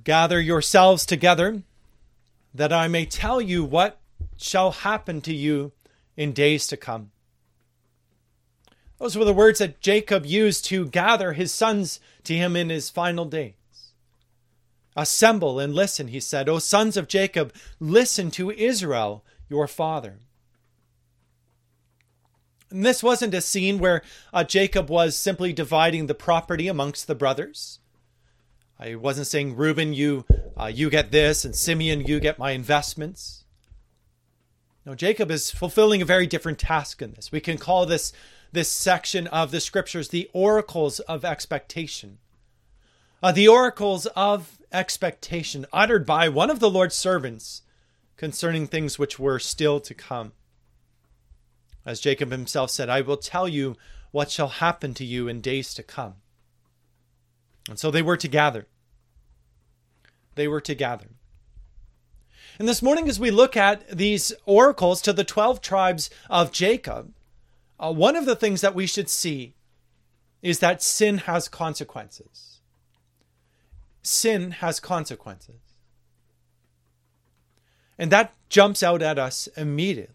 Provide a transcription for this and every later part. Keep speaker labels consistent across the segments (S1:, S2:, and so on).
S1: Gather yourselves together, that I may tell you what shall happen to you in days to come. Those were the words that Jacob used to gather his sons to him in his final days. Assemble and listen, he said, O sons of Jacob, listen to Israel, your father. And this wasn't a scene where Jacob was simply dividing the property amongst the brothers. He wasn't saying, Reuben, you get this, and Simeon, you get my investments. No, Jacob is fulfilling a very different task in this. We can call this section of the scriptures the oracles of expectation. The oracles of expectation uttered by one of the Lord's servants concerning things which were still to come. As Jacob himself said, I will tell you what shall happen to you in days to come. And so they were to gather. They were to gather. And this morning, as we look at these oracles to the 12 tribes of Jacob, one of the things that we should see is that sin has consequences. Sin has consequences. And that jumps out at us immediately.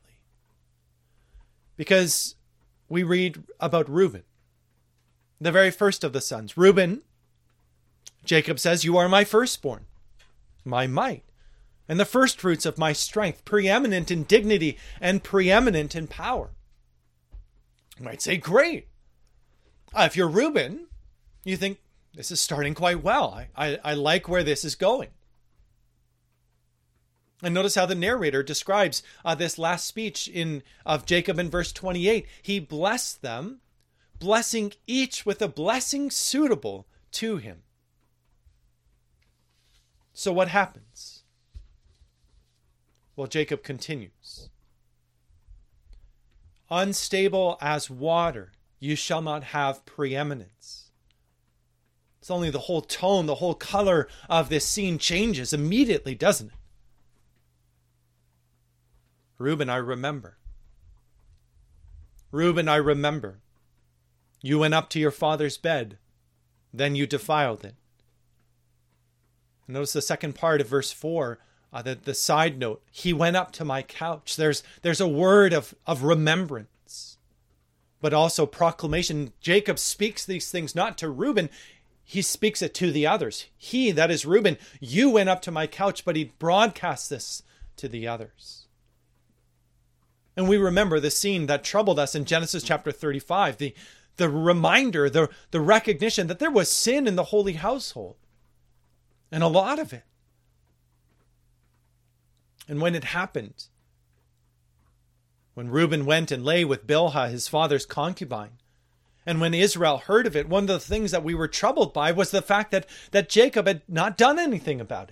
S1: Because we read about Reuben, the very first of the sons. Reuben, Jacob says, you are my firstborn, my might, and the firstfruits of my strength, preeminent in dignity and preeminent in power. You might say, great. If you're Reuben, you think, this is starting quite well. I like where this is going. And notice how the narrator describes this last speech of Jacob in verse 28. He blessed them, blessing each with a blessing suitable to him. So what happens? Well, Jacob continues. Unstable as water, you shall not have preeminence. It's only the whole tone, the whole color of this scene changes immediately, doesn't it? Reuben, I remember. Reuben, I remember. You went up to your father's bed, then you defiled it. Notice the second part of verse 4, the side note. He went up to my couch. There's a word of remembrance, but also proclamation. Jacob speaks these things not to Reuben. He speaks it to the others. He, that is Reuben, you went up to my couch, but he broadcasts this to the others. And we remember the scene that troubled us in Genesis chapter 35, the reminder, the recognition that there was sin in the holy household. And a lot of it. And when it happened, when Reuben went and lay with Bilhah, his father's concubine, and when Israel heard of it, one of the things that we were troubled by was the fact that Jacob had not done anything about it.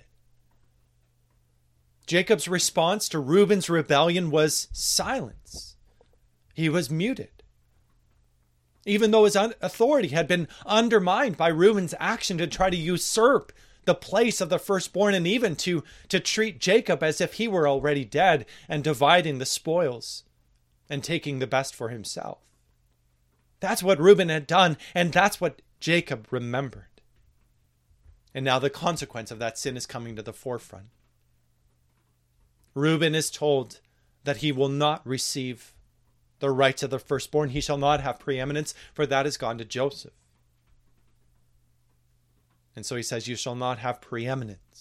S1: Jacob's response to Reuben's rebellion was silence. He was muted. Even though his authority had been undermined by Reuben's action to try to usurp the place of the firstborn, and even to treat Jacob as if he were already dead and dividing the spoils and taking the best for himself. That's what Reuben had done, and that's what Jacob remembered. And now the consequence of that sin is coming to the forefront. Reuben is told that he will not receive the rights of the firstborn. He shall not have preeminence, for that has gone to Joseph. And so he says, you shall not have preeminence.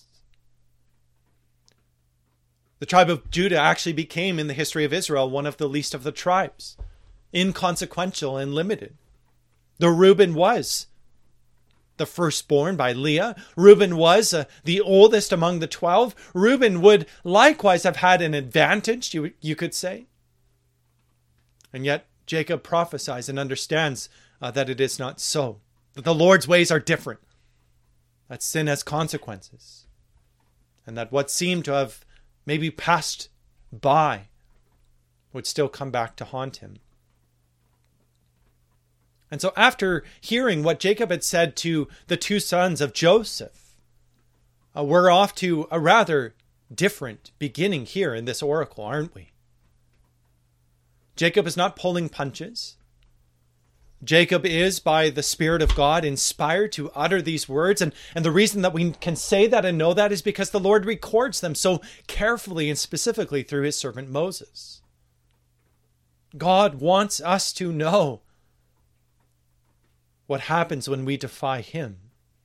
S1: The tribe of Judah actually became, in the history of Israel, one of the least of the tribes, inconsequential and limited. The Reuben was the firstborn by Leah. Reuben was the oldest among the 12. Reuben would likewise have had an advantage, you could say. And yet Jacob prophesies and understands that it is not so, that the Lord's ways are different, that sin has consequences, and that what seemed to have maybe passed by would still come back to haunt him. And so after hearing what Jacob had said to the two sons of Joseph, we're off to a rather different beginning here in this oracle, aren't we? Jacob is not pulling punches. Jacob is, by the Spirit of God, inspired to utter these words. And the reason that we can say that and know that is because the Lord records them so carefully and specifically through his servant Moses. God wants us to know what happens when we defy him,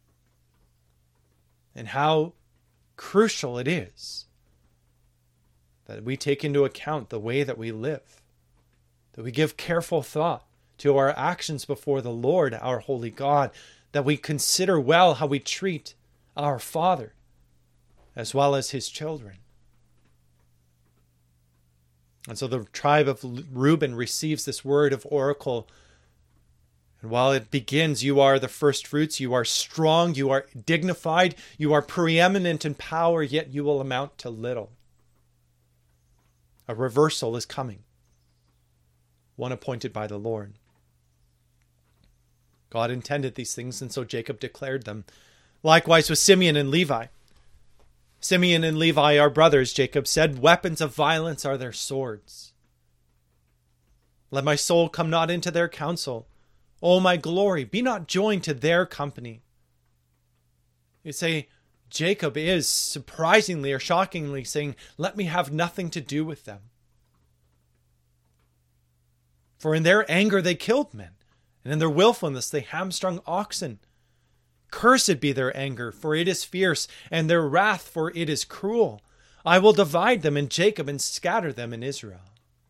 S1: and how crucial it is that we take into account the way that we live, that we give careful thought to our actions before the Lord, our holy God, that we consider well how we treat our Father as well as his children. And so the tribe of Reuben receives this word of oracle. And while it begins, you are the first fruits, you are strong, you are dignified, you are preeminent in power, yet you will amount to little. A reversal is coming, one appointed by the Lord. God intended these things, and so Jacob declared them. Likewise with Simeon and Levi. Simeon and Levi are brothers, Jacob said. Weapons of violence are their swords. Let my soul come not into their counsel. O my glory, be not joined to their company. You say, Jacob is surprisingly or shockingly saying, let me have nothing to do with them. For in their anger they killed men, and in their willfulness they hamstrung oxen. Cursed be their anger, for it is fierce, and their wrath, for it is cruel. I will divide them in Jacob and scatter them in Israel.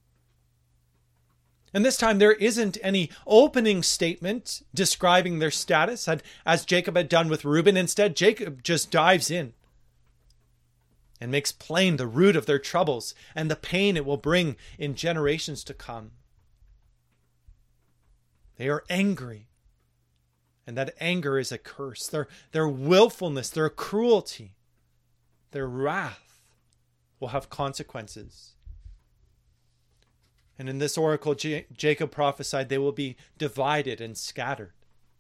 S1: And this time there isn't any opening statement describing their status, as Jacob had done with Reuben. Instead, Jacob just dives in and makes plain the root of their troubles and the pain it will bring in generations to come. They are angry, and that anger is a curse. Their willfulness, their cruelty, their wrath will have consequences. And in this oracle, Jacob prophesied they will be divided and scattered.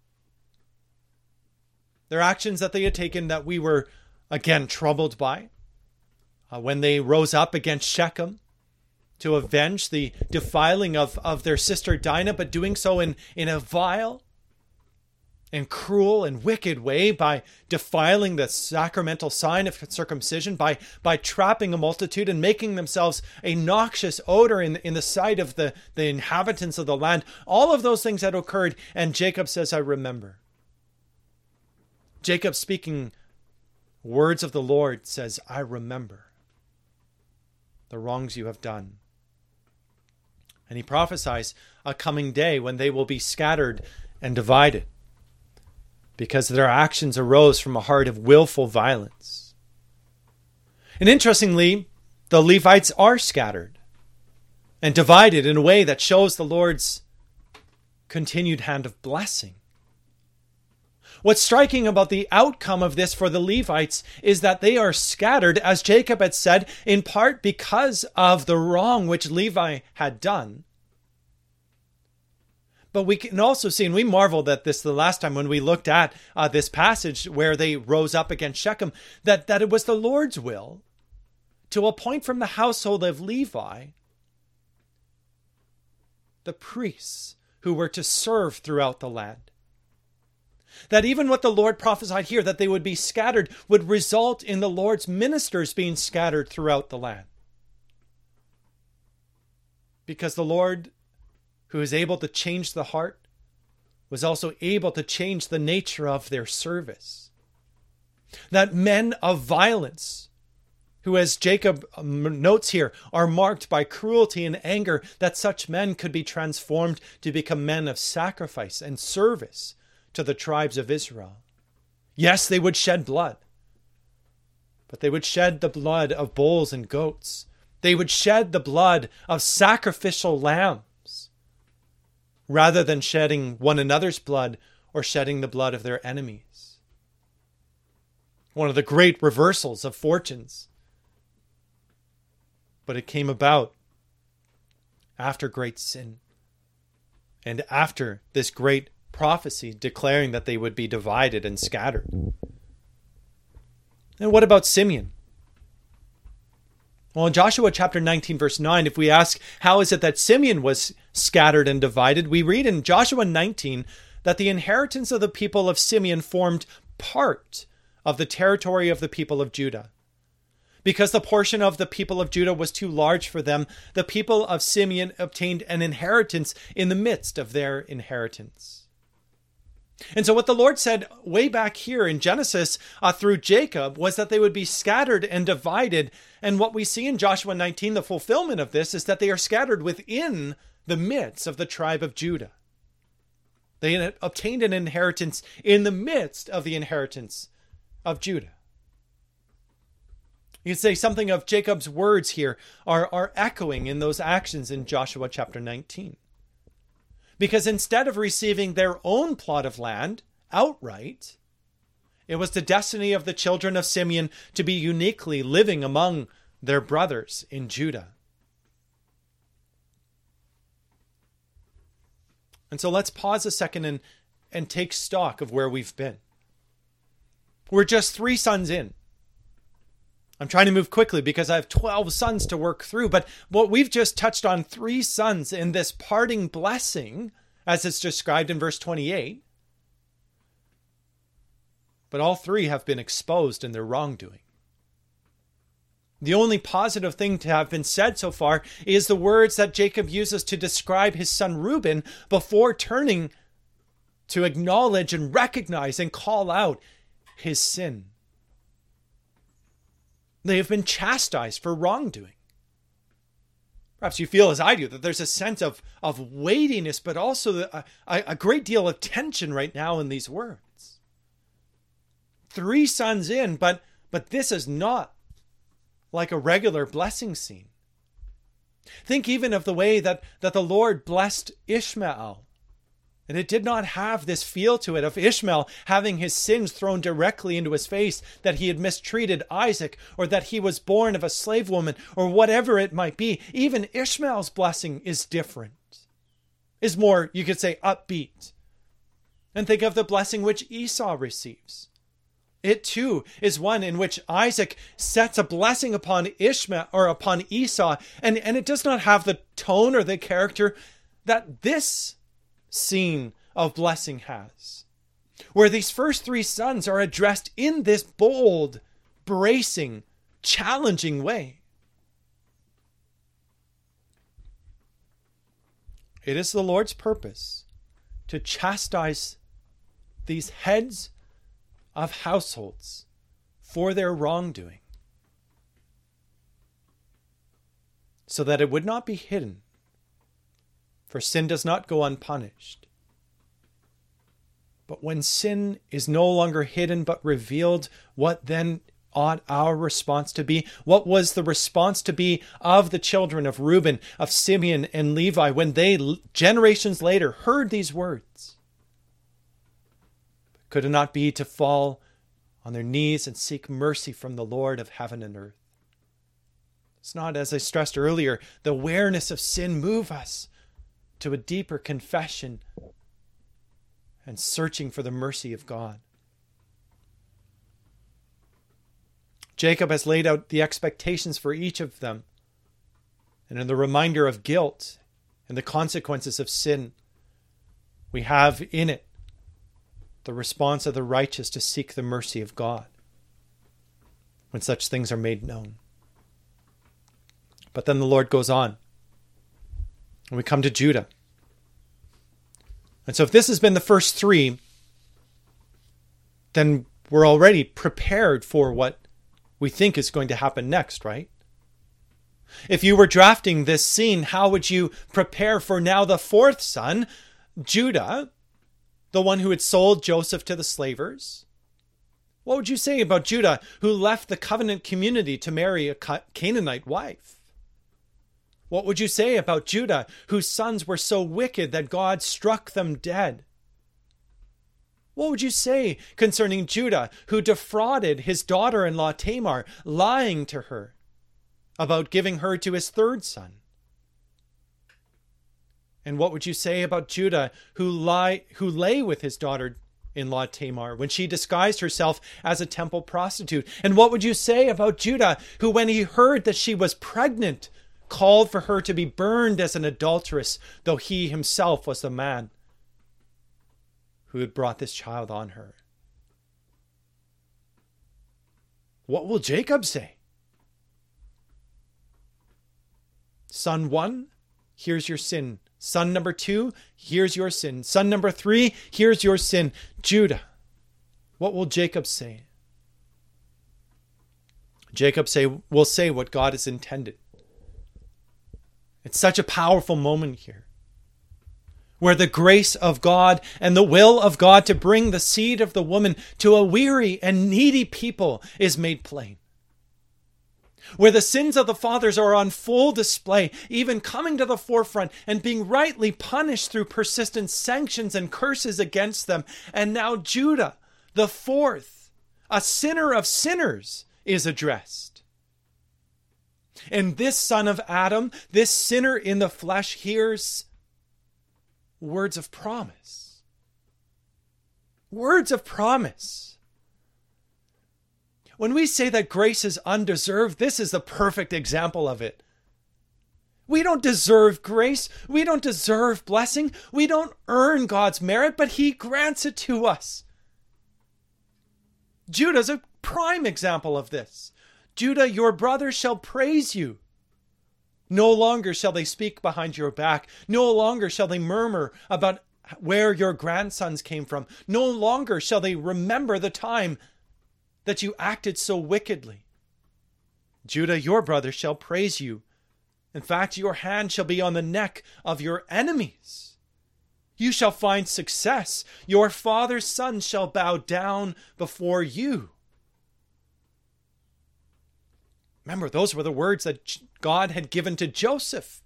S1: Their actions that they had taken that we were, again, troubled by, when they rose up against Shechem to avenge the defiling of their sister Dinah, but doing so in a vile and cruel and wicked way, by defiling the sacramental sign of circumcision, by trapping a multitude and making themselves a noxious odor in the sight of the inhabitants of the land. All of those things had occurred, and Jacob says, I remember. Jacob, speaking words of the Lord, says, I remember the wrongs you have done. And he prophesies a coming day when they will be scattered and divided, because their actions arose from a heart of willful violence. And interestingly, the Levites are scattered and divided in a way that shows the Lord's continued hand of blessing. What's striking about the outcome of this for the Levites is that they are scattered, as Jacob had said, in part because of the wrong which Levi had done. But we can also see, and we marveled at this the last time when we looked at this passage where they rose up against Shechem, that it was the Lord's will to appoint from the household of Levi the priests who were to serve throughout the land. That even what the Lord prophesied here, that they would be scattered, would result in the Lord's ministers being scattered throughout the land. Because the Lord, who is able to change the heart, was also able to change the nature of their service. That men of violence, who, as Jacob notes here, are marked by cruelty and anger, that such men could be transformed to become men of sacrifice and service to the tribes of Israel. Yes, they would shed blood, but they would shed the blood of bulls and goats. They would shed the blood of sacrificial lambs, rather than shedding one another's blood or shedding the blood of their enemies. One of the great reversals of fortunes. But it came about after great sin and after this great prophecy declaring that they would be divided and scattered. And what about Simeon? Well, in Joshua chapter 19, verse 9, if we ask, how is it that Simeon was scattered and divided? We read in Joshua 19 that the inheritance of the people of Simeon formed part of the territory of the people of Judah. Because the portion of the people of Judah was too large for them, the people of Simeon obtained an inheritance in the midst of their inheritance. And so what the Lord said way back here in Genesis through Jacob was that they would be scattered and divided. And what we see in Joshua 19, the fulfillment of this, is that they are scattered within the midst of the tribe of Judah. They obtained an inheritance in the midst of the inheritance of Judah. You can say something of Jacob's words here are echoing in those actions in Joshua chapter 19. Because instead of receiving their own plot of land outright, it was the destiny of the children of Simeon to be uniquely living among their brothers in Judah. And so let's pause a second and take stock of where we've been. We're just 3 sons in. I'm trying to move quickly because I have 12 sons to work through. But what we've just touched on 3 sons in this parting blessing, as it's described in verse 28. But all 3 have been exposed in their wrongdoing. The only positive thing to have been said so far is the words that Jacob uses to describe his son Reuben before turning to acknowledge and recognize and call out his sin. They have been chastised for wrongdoing. Perhaps you feel as I do that there's a sense of weightiness, but also a great deal of tension right now in these words. 3 sons in, but this is not like a regular blessing scene. Think even of the way that the Lord blessed Ishmael. And it did not have this feel to it of Ishmael having his sins thrown directly into his face, that he had mistreated Isaac, or that he was born of a slave woman, or whatever it might be. Even Ishmael's blessing is different, is more, you could say, upbeat. And think of the blessing which Esau receives. It too is one in which Isaac sets a blessing upon Ishmael or upon Esau, and it does not have the tone or the character that this scene of blessing has, where these first 3 sons are addressed in this bold, bracing, challenging way. It is the Lord's purpose to chastise these heads of households for their wrongdoing, so that it would not be hidden. For sin does not go unpunished. But when sin is no longer hidden but revealed, what then ought our response to be? What was the response to be of the children of Reuben, of Simeon, and Levi when they, generations later, heard these words? Could it not be to fall on their knees and seek mercy from the Lord of heaven and earth? It's not, as I stressed earlier, the awareness of sin move us to a deeper confession and searching for the mercy of God. Jacob has laid out the expectations for each of them, and in the reminder of guilt and the consequences of sin, we have in it the response of the righteous to seek the mercy of God when such things are made known. But then the Lord goes on, and we come to Judah. And so if this has been the first 3, then we're already prepared for what we think is going to happen next, right? If you were drafting this scene, how would you prepare for now the 4th son, Judah, the one who had sold Joseph to the slavers? What would you say about Judah, who left the covenant community to marry a Canaanite wife? What would you say about Judah, whose sons were so wicked that God struck them dead? What would you say concerning Judah, who defrauded his daughter-in-law Tamar, lying to her about giving her to his 3rd son? And what would you say about Judah, who lay with his daughter daughter-in-law Tamar when she disguised herself as a temple prostitute? And what would you say about Judah, who, when he heard that she was pregnant, called for her to be burned as an adulteress, though he himself was the man who had brought this child on her? What will Jacob say? Son 1, here's your sin. Son number 2, here's your sin. Son number 3, here's your sin. Judah, what will Jacob say? Jacob will say what God has intended. It's such a powerful moment here, where the grace of God and the will of God to bring the seed of the woman to a weary and needy people is made plain. Where the sins of the fathers are on full display, even coming to the forefront and being rightly punished through persistent sanctions and curses against them. And now Judah, the fourth, a sinner of sinners, is addressed. And this son of Adam, this sinner in the flesh, hears words of promise. Words of promise. When we say that grace is undeserved, this is the perfect example of it. We don't deserve grace. We don't deserve blessing. We don't earn God's merit, but he grants it to us. Judah's a prime example of this. Judah, your brothers shall praise you. No longer shall they speak behind your back. No longer shall they murmur about where your grandsons came from. No longer shall they remember the time that you acted so wickedly. Judah, your brother shall praise you. In fact, your hand shall be on the neck of your enemies. You shall find success. Your father's sons shall bow down before you. Remember, those were the words that God had given to Joseph.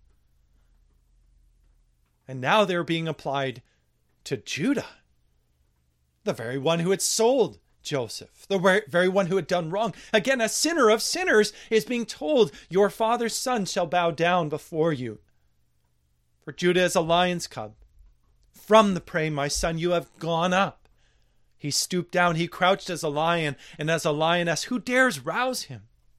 S1: And now they're being applied to Judah, the very one who had sold Joseph, the very one who had done wrong. Again, a sinner of sinners is being told, your father's son shall bow down before you. For Judah is a lion's cub. From the prey, my son, you have gone up. He stooped down, he crouched as a lion, and as a lioness, who dares rouse him?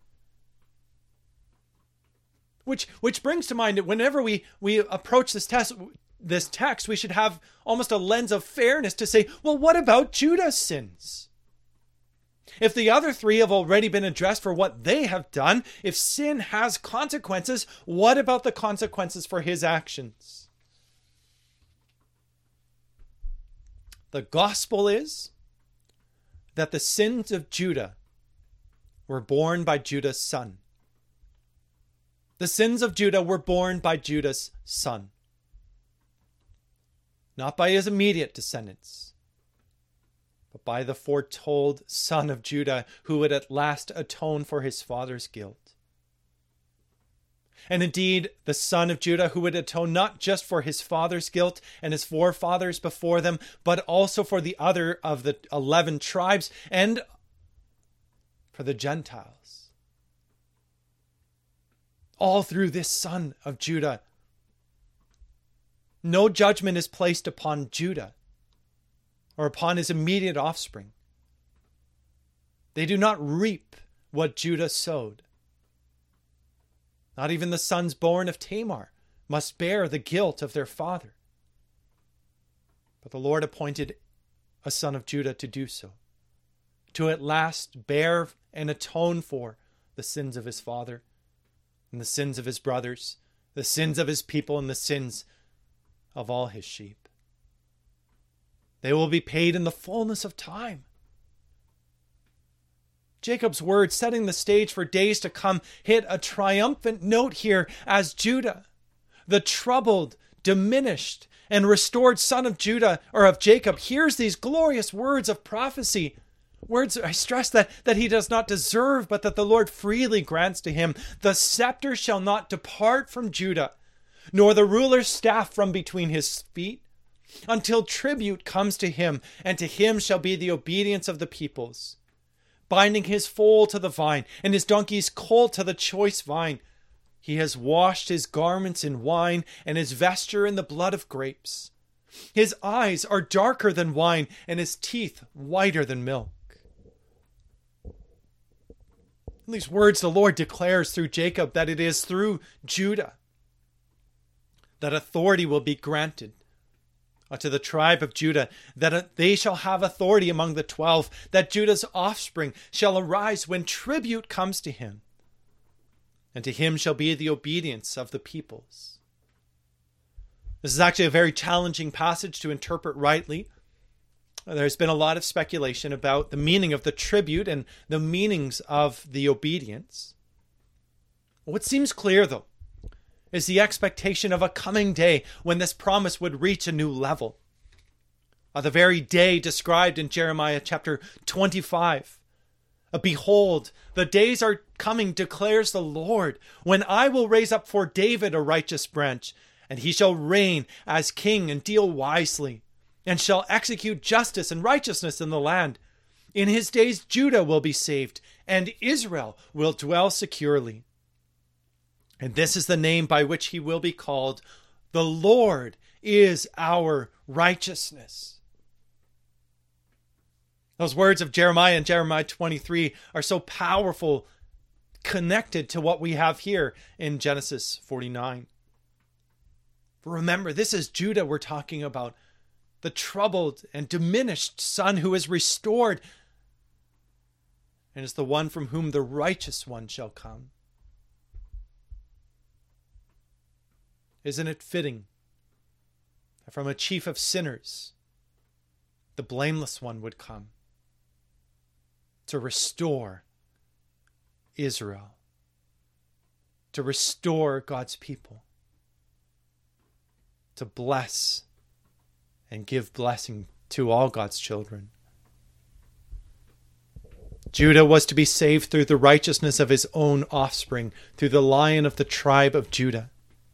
S1: Which brings to mind that whenever we approach this text, we should have almost a lens of fairness to say, well, what about Judah's sins? If the other three have already been addressed for what they have done, if sin has consequences, what about the consequences for his actions? The gospel is that the sins of Judah were borne by Judah's son. The sins of Judah were borne by Judah's son, not by his immediate descendants, but by the foretold son of Judah who would at last atone for his father's guilt. And indeed, the son of Judah who would atone not just for his father's guilt and his forefathers before them, but also for the other of the 11 tribes and for the Gentiles. All through this son of Judah, no judgment is placed upon Judah or upon his immediate offspring. They do not reap what Judah sowed. Not even the sons born of Tamar must bear the guilt of their father. But the Lord appointed a son of Judah to do so, to at last bear and atone for the sins of his father and the sins of his brothers, the sins of his people, and the sins of all his sheep. They will be paid in the fullness of time. Jacob's words, setting the stage for days to come, hit a triumphant note here as Judah, the troubled, diminished, and restored son of Judah, or of Jacob, hears these glorious words of prophecy. Words, I stress that he does not deserve, but that the Lord freely grants to him. The scepter shall not depart from Judah, nor the ruler's staff from between his feet, until tribute comes to him, and to him shall be the obedience of the peoples. Binding his foal to the vine, and his donkey's colt to the choice vine. He has washed his garments in wine, and his vesture in the blood of grapes. His eyes are darker than wine, and his teeth whiter than milk. In these words, the Lord declares through Jacob that it is through Judah that authority will be granted to the tribe of Judah, that they shall have authority among the 12, that Judah's offspring shall arise when tribute comes to him, and to him shall be the obedience of the peoples. This is actually a very challenging passage to interpret rightly. There's been a lot of speculation about the meaning of the tribute and the meanings of the obedience. What seems clear, though, is the expectation of a coming day when this promise would reach a new level. The very day described in Jeremiah chapter 25. Behold, the days are coming, declares the Lord, when I will raise up for David a righteous branch, and he shall reign as king and deal wisely, and shall execute justice and righteousness in the land. In his days Judah will be saved, and Israel will dwell securely. And this is the name by which he will be called. The Lord is our righteousness. Those words of Jeremiah and Jeremiah 23 are so powerful, connected to what we have here in Genesis 49. But remember, this is Judah we're talking about, the troubled and diminished son who is restored, and is the one from whom the righteous one shall come. Isn't it fitting that from a chief of sinners, the blameless one would come to restore Israel, to restore God's people, to bless and give blessing to all God's children? Judah was to be saved through the righteousness of his own offspring, through the Lion of the tribe of Judah.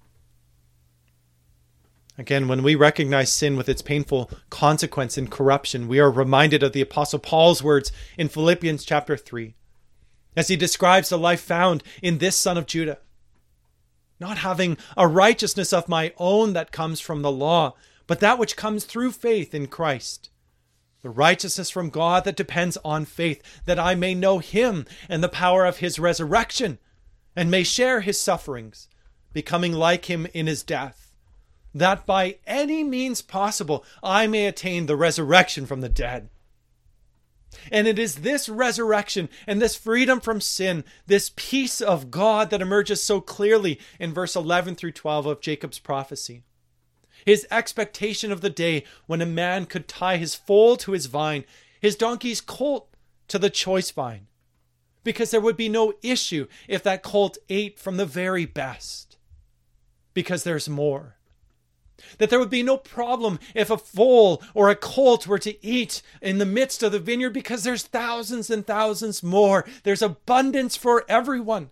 S1: Again, when we recognize sin with its painful consequence in corruption, we are reminded of the Apostle Paul's words in Philippians chapter 3, as he describes the life found in this son of Judah. Not having a righteousness of my own that comes from the law, but that which comes through faith in Christ. The righteousness from God that depends on faith, that I may know him and the power of his resurrection, and may share his sufferings, becoming like him in his death, that by any means possible I may attain the resurrection from the dead. And it is this resurrection and this freedom from sin, this peace of God that emerges so clearly in verse 11 through 12 of Jacob's prophecy. His expectation of the day when a man could tie his foal to his vine, his donkey's colt to the choice vine, because there would be no issue if that colt ate from the very best, because there's more. That there would be no problem if a foal or a colt were to eat in the midst of the vineyard, because there's thousands and thousands more. There's abundance for everyone.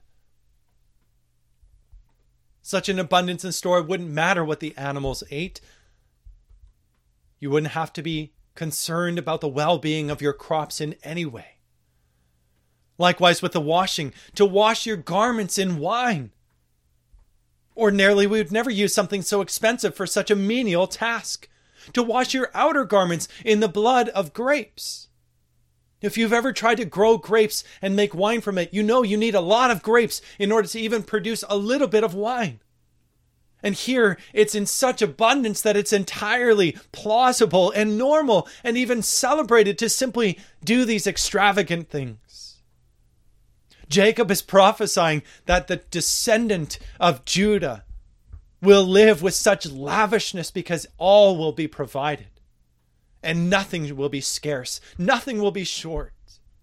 S1: Such an abundance in store, it wouldn't matter what the animals ate. You wouldn't have to be concerned about the well-being of your crops in any way. Likewise with the washing, to wash your garments in wine. Ordinarily, we would never use something so expensive for such a menial task. To wash your outer garments in the blood of grapes. If you've ever tried to grow grapes and make wine from it, you know you need a lot of grapes in order to even produce a little bit of wine. And here, it's in such abundance that it's entirely plausible and normal and even celebrated to simply do these extravagant things. Jacob is prophesying that the descendant of Judah will live with such lavishness because all will be provided. And nothing will be scarce. Nothing will be short.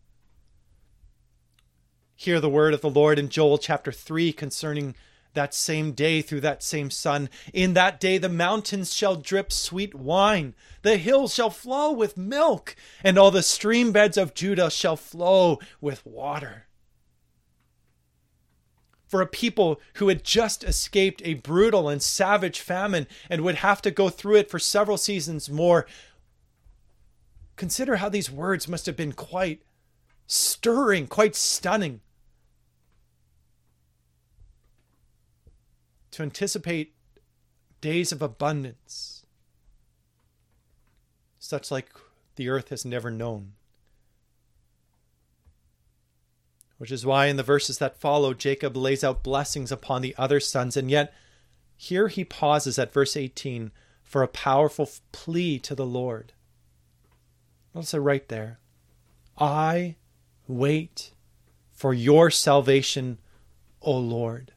S1: Hear the word of the Lord in Joel chapter 3 concerning that same day through that same son. In that day the mountains shall drip sweet wine. The hills shall flow with milk. And all the stream beds of Judah shall flow with water. For a people who had just escaped a brutal and savage famine and would have to go through it for several seasons more, consider how these words must have been quite stirring, quite stunning. To anticipate days of abundance, such like the earth has never known. Which is why in the verses that follow, Jacob lays out blessings upon the other sons, and yet here he pauses at verse 18 for a powerful plea to the Lord. Notice it right there. I wait for your salvation, O Lord.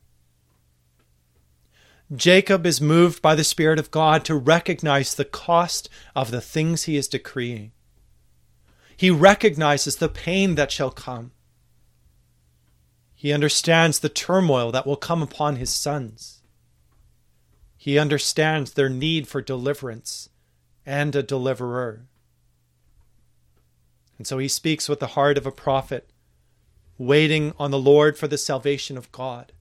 S1: Jacob is moved by the Spirit of God to recognize the cost of the things he is decreeing. He recognizes the pain that shall come. He understands the turmoil that will come upon his sons. He understands their need for deliverance and a deliverer. And so he speaks with the heart of a prophet, waiting on the Lord for the salvation of God.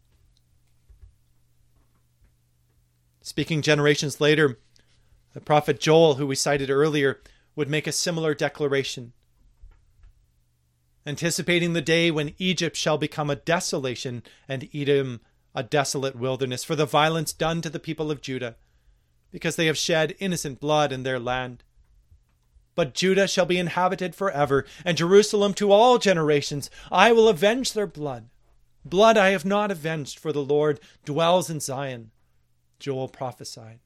S1: Speaking generations later, the prophet Joel, who we cited earlier, would make a similar declaration, anticipating the day when Egypt shall become a desolation and Edom a desolate wilderness for the violence done to the people of Judah, because they have shed innocent blood in their land. But Judah shall be inhabited forever, and Jerusalem to all generations. I will avenge their blood. Blood I have not avenged, for the Lord dwells in Zion. Joel prophesied.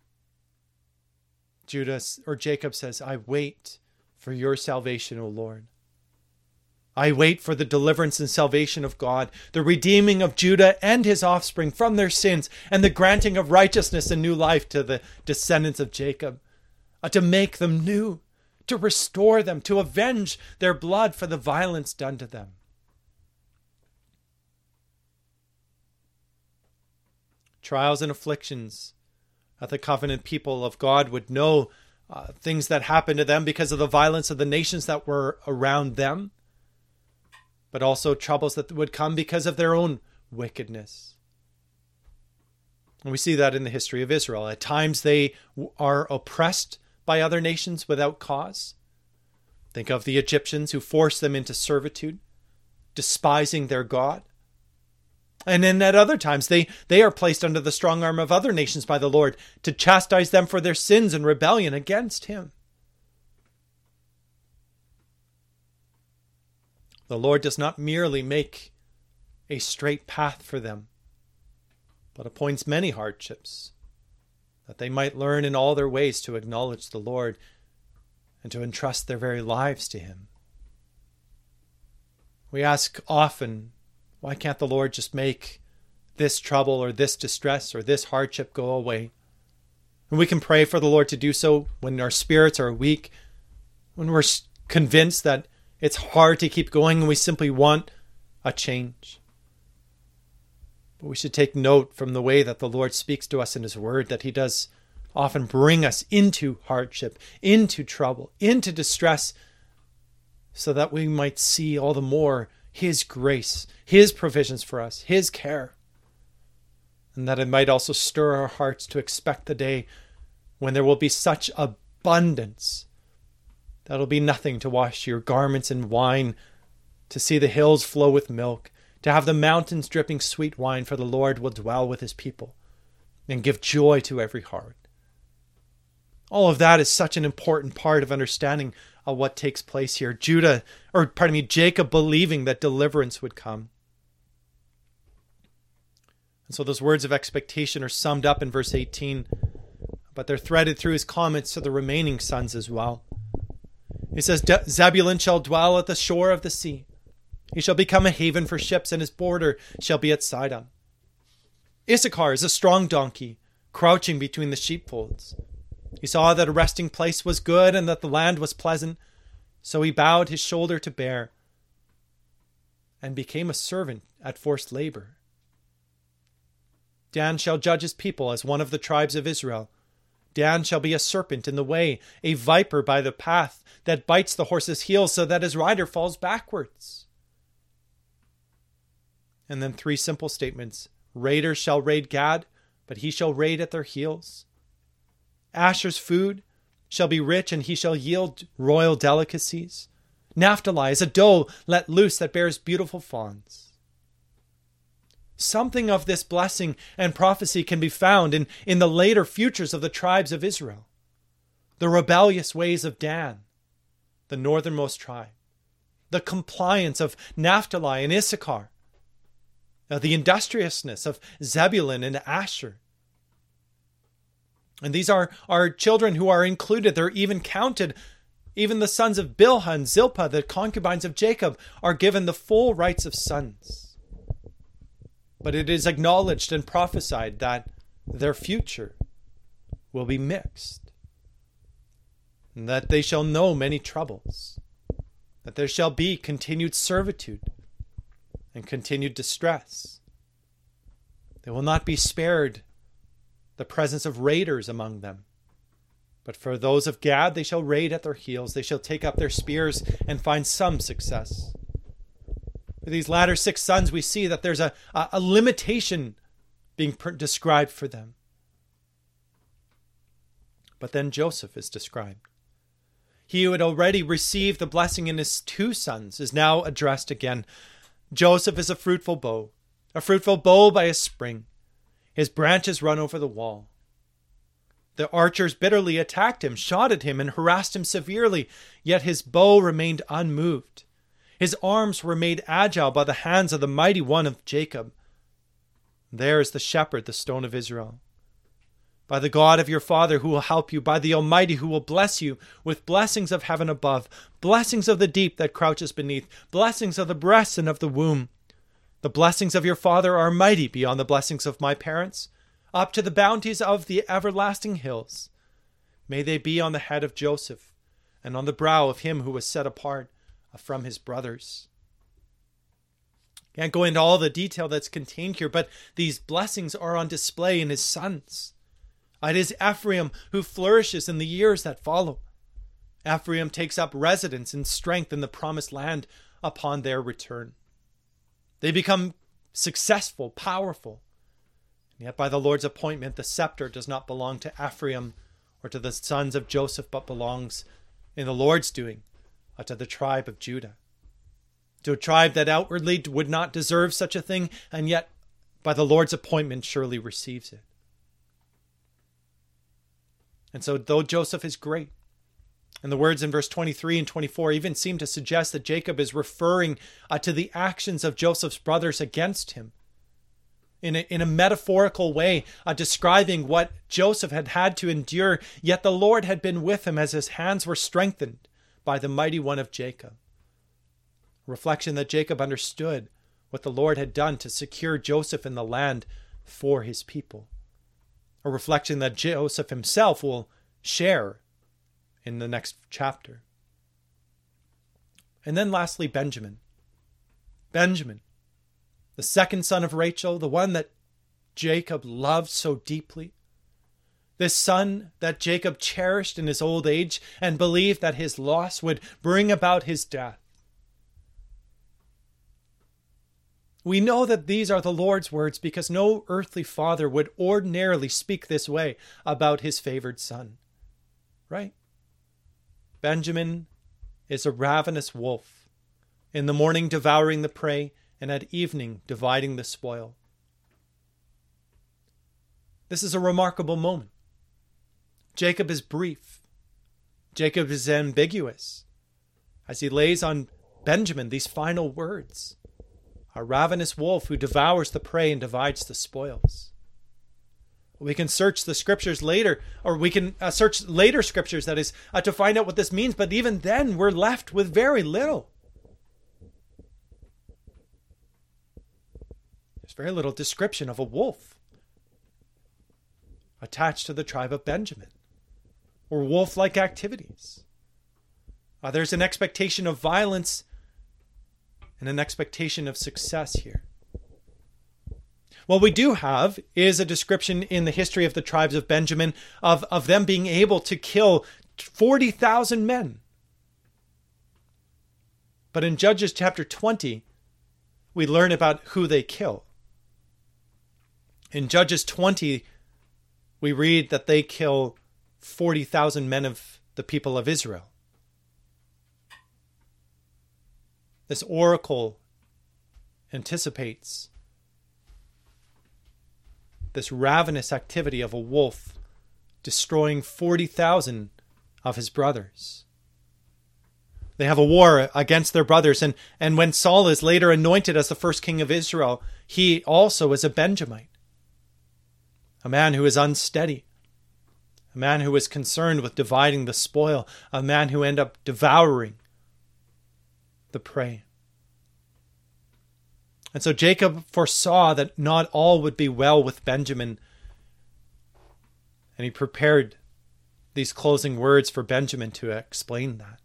S1: Jacob says, I wait for your salvation, O Lord. I wait for the deliverance and salvation of God, the redeeming of Judah and his offspring from their sins, and the granting of righteousness and new life to the descendants of Jacob, to make them new, to restore them, to avenge their blood for the violence done to them. Trials and afflictions that the covenant people of God would know, things that happened to them because of the violence of the nations that were around them, but also troubles that would come because of their own wickedness. And we see that in the history of Israel. At times they are oppressed by other nations without cause. Think of the Egyptians who forced them into servitude, despising their God. And then at other times they are placed under the strong arm of other nations by the Lord to chastise them for their sins and rebellion against him. The Lord does not merely make a straight path for them, but appoints many hardships, that they might learn in all their ways to acknowledge the Lord and to entrust their very lives to him. We ask often, why can't the Lord just make this trouble or this distress or this hardship go away? And we can pray for the Lord to do so when our spirits are weak, when we're convinced that it's hard to keep going and we simply want a change. But we should take note from the way that the Lord speaks to us in his word, that he does often bring us into hardship, into trouble, into distress, so that we might see all the more his grace, his provisions for us, his care. And that it might also stir our hearts to expect the day when there will be such abundance that it'll be nothing to wash your garments in wine, to see the hills flow with milk, to have the mountains dripping sweet wine, for the Lord will dwell with his people and give joy to every heart. All of that is such an important part of understanding what takes place here. Jacob believing that deliverance would come. And so those words of expectation are summed up in verse 18, but they're threaded through his comments to the remaining sons as well. He says, Zebulun shall dwell at the shore of the sea. He shall become a haven for ships, and his border shall be at Sidon. Issachar is a strong donkey, crouching between the sheepfolds. He saw that a resting place was good and that the land was pleasant, so he bowed his shoulder to bear and became a servant at forced labor. Dan shall judge his people as one of the tribes of Israel. Dan shall be a serpent in the way, a viper by the path that bites the horse's heels so that his rider falls backwards. And then 3 simple statements. Raiders shall raid Gad, but he shall raid at their heels. Asher's food shall be rich, and he shall yield royal delicacies. Naphtali is a doe let loose that bears beautiful fawns. Something of this blessing and prophecy can be found in the later futures of the tribes of Israel. the rebellious ways of Dan, the northernmost tribe, the compliance of Naphtali and Issachar, the industriousness of Zebulun and Asher. And these are children who are included. They're even counted. Even the sons of Bilhah and Zilpah, the concubines of Jacob, are given the full rights of sons. But it is acknowledged and prophesied that their future will be mixed, and that they shall know many troubles, that there shall be continued servitude and continued distress. They will not be spared the presence of raiders among them. But for those of Gad, they shall raid at their heels. They shall take up their spears and find some success. For these latter 6 sons, we see that there's a limitation being described for them. But then Joseph is described. He who had already received the blessing in his 2 sons is now addressed again. Joseph is a fruitful bow by a spring. His branches run over the wall. The archers bitterly attacked him, shot at him, and harassed him severely, yet his bow remained unmoved. His arms were made agile by the hands of the mighty one of Jacob. There is the shepherd, the stone of Israel. By the God of your father who will help you, by the Almighty who will bless you with blessings of heaven above, blessings of the deep that crouches beneath, blessings of the breast and of the womb. The blessings of your father are mighty beyond the blessings of my parents, up to the bounties of the everlasting hills. May they be on the head of Joseph and on the brow of him who was set apart from his brothers. Can't go into all the detail that's contained here, but these blessings are on display in his sons. It is Ephraim who flourishes in the years that follow. Ephraim takes up residence in strength in the promised land upon their return. They become successful, powerful. And yet by the Lord's appointment, the scepter does not belong to Ephraim or to the sons of Joseph, but belongs in the Lord's doing to the tribe of Judah. To a tribe that outwardly would not deserve such a thing, and yet by the Lord's appointment surely receives it. And so though Joseph is great, and the words in verse 23 and 24 even seem to suggest that Jacob is referring to the actions of Joseph's brothers against him in a metaphorical way, describing what Joseph had had to endure, yet the Lord had been with him as his hands were strengthened by the mighty one of Jacob. A reflection that Jacob understood what the Lord had done to secure Joseph in the land for his people. A reflection that Joseph himself will share in the next chapter. And then lastly, Benjamin. Benjamin, the second son of Rachel, the one that Jacob loved so deeply. This son that Jacob cherished in his old age and believed that his loss would bring about his death. We know that these are the Lord's words because no earthly father would ordinarily speak this way about his favored son. Right? Benjamin is a ravenous wolf, in the morning devouring the prey, and at evening dividing the spoil. This is a remarkable moment. Jacob is brief. Jacob is ambiguous as he lays on Benjamin these final words. A ravenous wolf who devours the prey and divides the spoils. We can search the scriptures later, or we can search later scriptures, that is, to find out what this means, but even then we're left with very little. There's very little description of a wolf attached to the tribe of Benjamin, or wolf-like activities. There's an expectation of violence and an expectation of success here. What we do have is a description in the history of the tribes of Benjamin of them being able to kill 40,000 men. But in Judges chapter 20, we learn about who they kill. In Judges 20, we read that they kill 40,000 men of the people of Israel. This oracle anticipates this ravenous activity of a wolf destroying 40,000 of his brothers. They have a war against their brothers, and when Saul is later anointed as the first king of Israel, he also is a Benjamite, a man who is unsteady, a man who is concerned with dividing the spoil, a man who ends up devouring the prey. And so Jacob foresaw that not all would be well with Benjamin, and he prepared these closing words for Benjamin to explain that.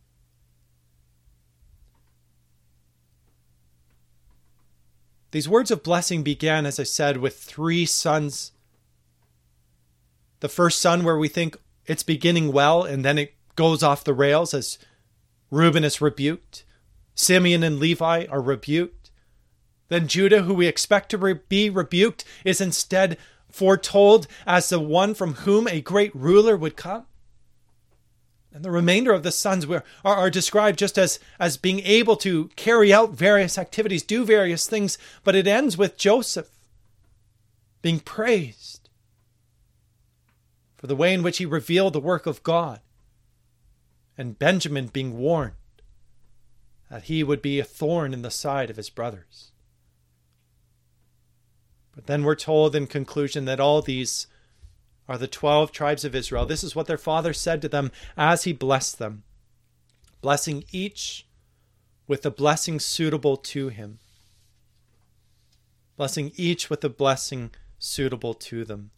S1: These words of blessing began, as I said, with 3 sons. The first son where we think it's beginning well, and then it goes off the rails as Reuben is rebuked. Simeon and Levi are rebuked. Then Judah, who we expect to be rebuked, is instead foretold as the one from whom a great ruler would come. And the remainder of the sons are described just as being able to carry out various activities, do various things, but it ends with Joseph being praised for the way in which he revealed the work of God, and Benjamin being warned that he would be a thorn in the side of his brothers. But then we're told in conclusion that all these are the 12 tribes of Israel. This is what their father said to them as he blessed them, blessing each with the blessing suitable to him. Blessing each with the blessing suitable to them.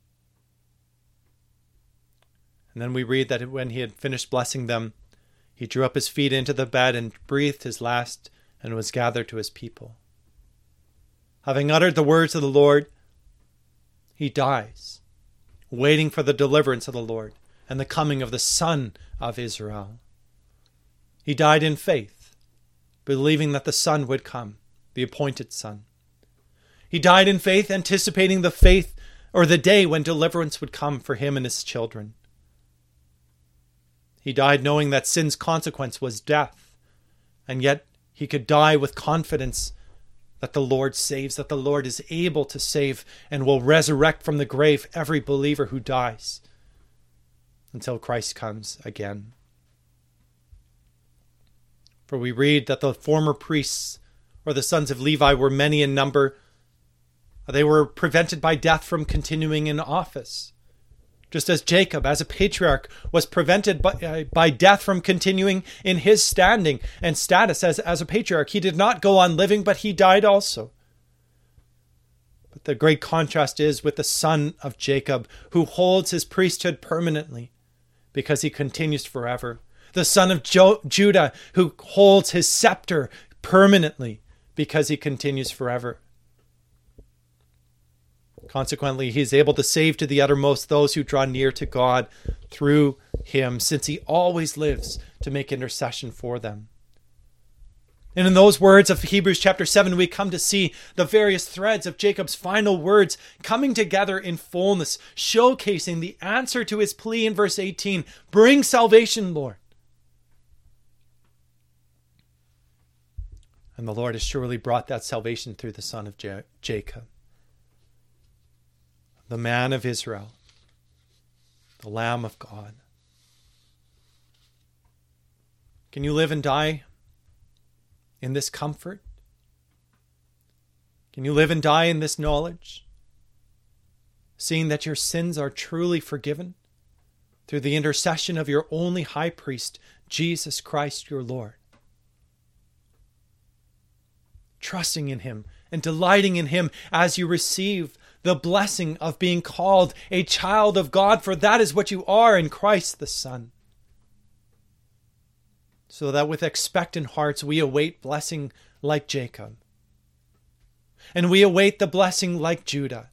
S1: And then we read that when he had finished blessing them, he drew up his feet into the bed and breathed his last and was gathered to his people. Having uttered the words of the Lord, he dies, waiting for the deliverance of the Lord and the coming of the Son of Israel. He died in faith, believing that the Son would come, the appointed Son. He died in faith, anticipating the day when deliverance would come for him and his children. He died knowing that sin's consequence was death, and yet he could die with confidence that the Lord saves, that the Lord is able to save and will resurrect from the grave every believer who dies until Christ comes again. For we read that the former priests, or the sons of Levi, were many in number. They were prevented by death from continuing in office. Just as Jacob, as a patriarch, was prevented by death from continuing in his standing and status as a patriarch. He did not go on living, but he died also. But the great contrast is with the son of Jacob, who holds his priesthood permanently because he continues forever. The son of Judah, who holds his scepter permanently because he continues forever. Consequently, he is able to save to the uttermost those who draw near to God through him, since he always lives to make intercession for them. And in those words of Hebrews chapter 7, we come to see the various threads of Jacob's final words coming together in fullness, showcasing the answer to his plea in verse 18, "Bring salvation, Lord." And the Lord has surely brought that salvation through the son of Jacob, the man of Israel, the Lamb of God. Can you live and die in this comfort? Can you live and die in this knowledge, seeing that your sins are truly forgiven through the intercession of your only high priest, Jesus Christ your Lord? Trusting in him and delighting in him as you receive the blessing of being called a child of God, for that is what you are in Christ the Son. So that with expectant hearts we await blessing like Jacob. And we await the blessing like Judah,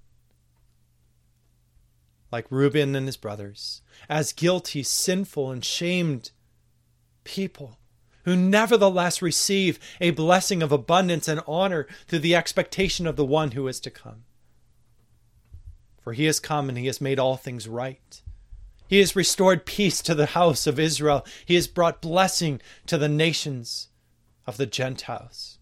S1: like Reuben and his brothers, as guilty, sinful, and shamed people who nevertheless receive a blessing of abundance and honor through the expectation of the one who is to come. For he has come and he has made all things right. He has restored peace to the house of Israel. He has brought blessing to the nations of the Gentiles.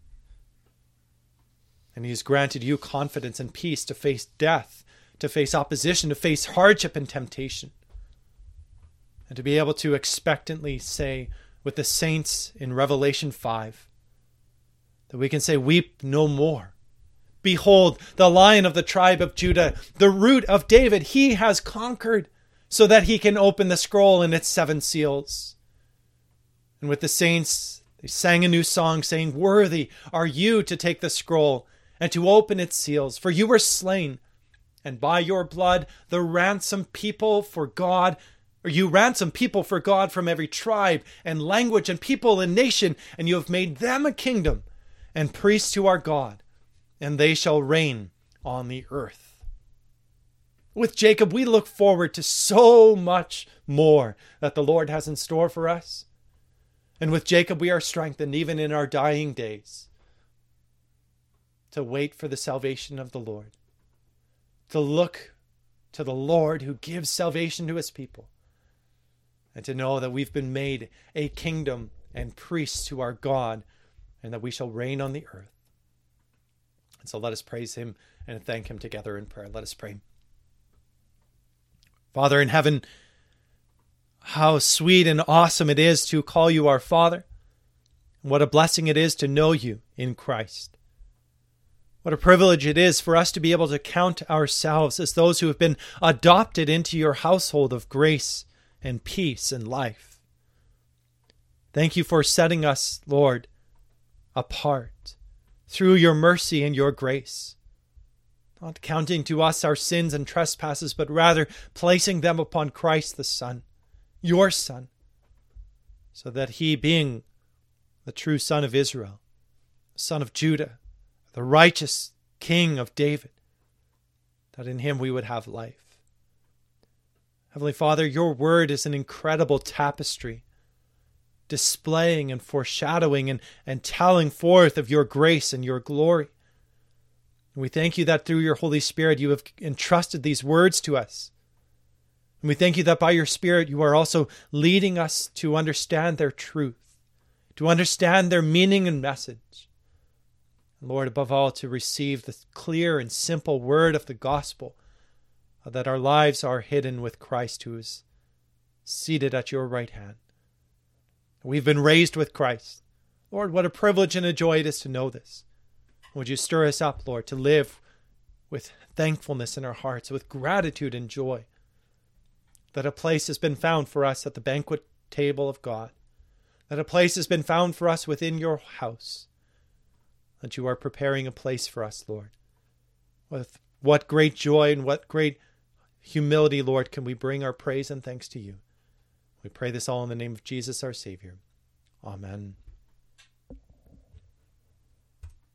S1: And he has granted you confidence and peace to face death, to face opposition, to face hardship and temptation. and to be able to expectantly say with the saints in Revelation 5, that we can say, weep no more. Behold, the Lion of the tribe of Judah, the Root of David, he has conquered, so that he can open the scroll and its 7 seals. And with the saints, they sang a new song, saying, worthy are you to take the scroll and to open its seals, for you were slain, and by your blood the ransom people for God, or you ransom people for God from every tribe and language and people and nation, and you have made them a kingdom and priests to our God, and they shall reign on the earth. With Jacob, we look forward to so much more that the Lord has in store for us. And with Jacob, we are strengthened even in our dying days to wait for the salvation of the Lord, to look to the Lord who gives salvation to his people, and to know that we've been made a kingdom and priests to our God, and that we shall reign on the earth. And so let us praise him and thank him together in prayer. Let us pray. Father in heaven, how sweet and awesome it is to call you our Father. And what a blessing it is to know you in Christ. What a privilege it is for us to be able to count ourselves as those who have been adopted into your household of grace and peace and life. Thank you for setting us, Lord, apart through your mercy and your grace. Not counting to us our sins and trespasses, but rather placing them upon Christ the Son, your Son, so that he, being the true Son of Israel, Son of Judah, the righteous King of David, that in him we would have life. Heavenly Father, your word is an incredible tapestry, displaying and foreshadowing and telling forth of your grace and your glory. And we thank you that through your Holy Spirit you have entrusted these words to us. And we thank you that by your Spirit you are also leading us to understand their truth, to understand their meaning and message. And Lord, above all, to receive the clear and simple word of the gospel, that our lives are hidden with Christ who is seated at your right hand. We've been raised with Christ. Lord, what a privilege and a joy it is to know this. Would you stir us up, Lord, to live with thankfulness in our hearts, with gratitude and joy, that a place has been found for us at the banquet table of God, that a place has been found for us within your house, that you are preparing a place for us, Lord. With what great joy and what great humility, Lord, can we bring our praise and thanks to you. We pray this all in the name of Jesus, our Savior. Amen.